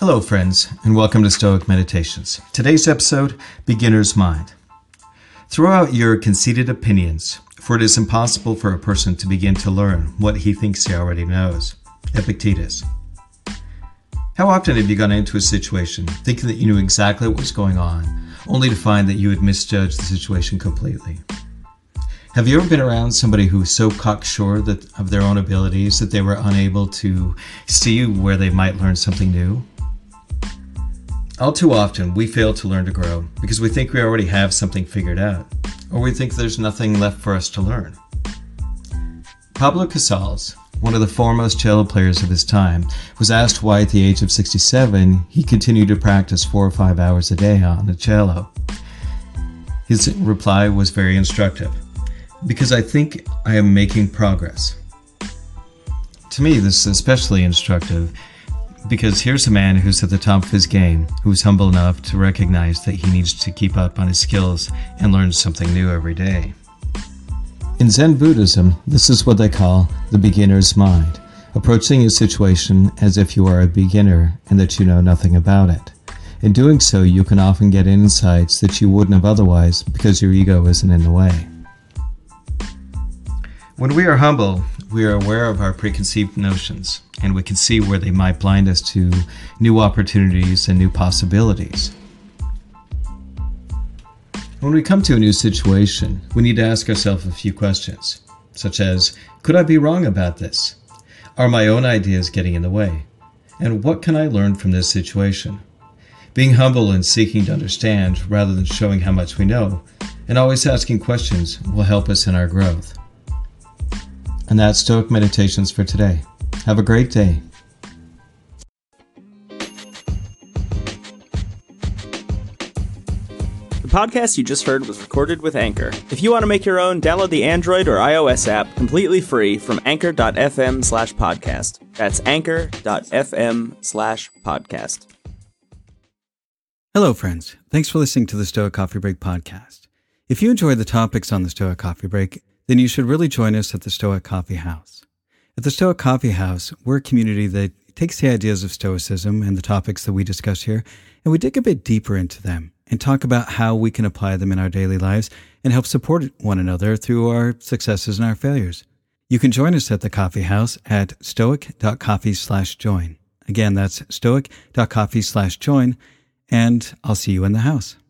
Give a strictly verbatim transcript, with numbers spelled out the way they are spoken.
Hello, friends, and welcome to Stoic Meditations. Today's episode, Beginner's Mind. Throw out your conceited opinions, for it is impossible for a person to begin to learn what he thinks he already knows. Epictetus. How often have you gone into a situation thinking that you knew exactly what was going on, only to find that you had misjudged the situation completely? Have you ever been around somebody who was so cocksure that, of their own abilities that they were unable to see where they might learn something new? All too often, we fail to learn to grow because we think we already have something figured out, or we think there's nothing left for us to learn. Pablo Casals, one of the foremost cello players of his time, was asked why at the age of sixty-seven he continued to practice four or five hours a day on the cello. His reply was very instructive. Because I think I am making progress. To me, this is especially instructive because here's a man who's at the top of his game, who's humble enough to recognize that he needs to keep up on his skills and learn something new every day. In Zen Buddhism, this is what they call the beginner's mind, approaching a situation as if you are a beginner and that you know nothing about it. In doing so, you can often get insights that you wouldn't have otherwise because your ego isn't in the way. When we are humble, we are aware of our preconceived notions, and we can see where they might blind us to new opportunities and new possibilities. When we come to a new situation, we need to ask ourselves a few questions, such as, could I be wrong about this? Are my own ideas getting in the way? And what can I learn from this situation? Being humble and seeking to understand rather than showing how much we know, and always asking questions will help us in our growth. And that's Stoic Meditations for today. Have a great day. The podcast you just heard was recorded with Anchor. If you want to make your own, download the Android or iOS app completely free from anchor.fm slash podcast. That's anchor.fm slash podcast. Hello, friends. Thanks for listening to the Stoic Coffee Break podcast. If you enjoy the topics on the Stoic Coffee Break, then you should really join us at the Stoic Coffee House. At the Stoic Coffee House, we're a community that takes the ideas of Stoicism and the topics that we discuss here, and we dig a bit deeper into them and talk about how we can apply them in our daily lives and help support one another through our successes and our failures. You can join us at the Coffee House at stoic.coffee slash join. Again, that's stoic.coffee slash join, and I'll see you in the house.